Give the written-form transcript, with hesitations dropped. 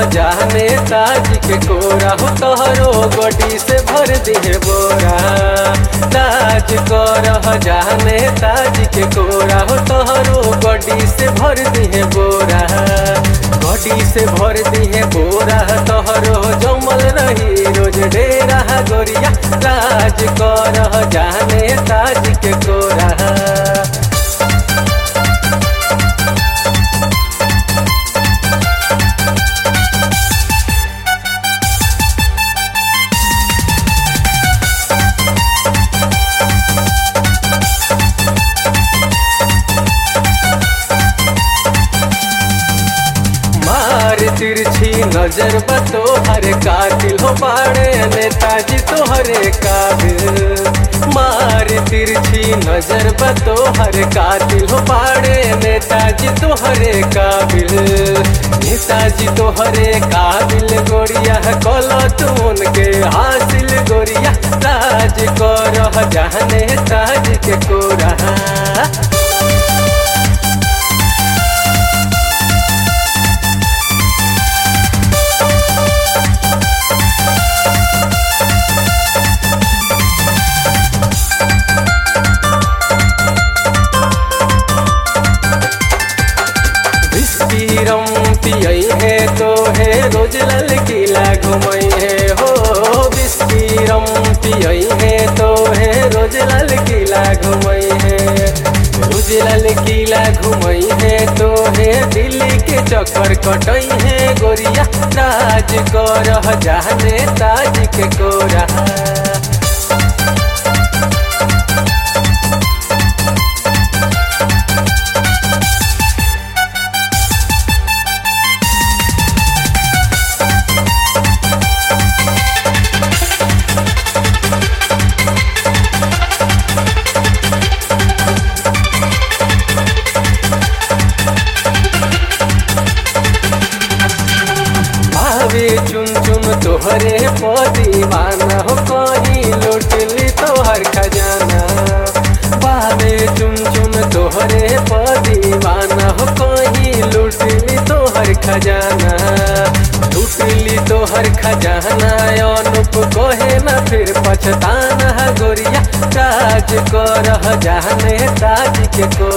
जाने ताज के कोरा हो तोहरो गोडी से भर दिहे बोरा। ताज कर जाने ताज के कोरा हो तोहरो गोडी से भर दिहे बोरा। गोडी से भर दिहे बोरा तोहरो जमल रही रोज डेरा गोरिया। ताज कर जाने ताज के कोरा। तिरछी नजर बतो हरे कातिल हो पाड़े नेताजी तो हरे काबिल। मार तिरछी नजर बतो हरे कातिल हो पाड़े नेताजी तो हरे काबिल। नेताजी तो हरे काबिल गोरिया कलो तुम के हासिल गोरिया। ताज कर जाने ताज के कोरा। रम पियई है तो है रोज लाल किला घुमई है हो। बिस्की रम पियई है तो है रोज लाल किला घुमई है। रोज लाल किला घुमई है तो है दिल्ली के चक्कर कटई है गोरिया। ताज कर जाने ताज के कोरा। चुन चुन तोहरे दीवाना हो कहीं लूट ली तोहर खजाना। बाबे चुन चुन तोहरे दीवाना हो कहीं लूट ली तोहर खजाना। लूट ली तोहर खजाना अनुप कोहे ना फिर पछताना गोरिया। ताज कर जाने ताज के को।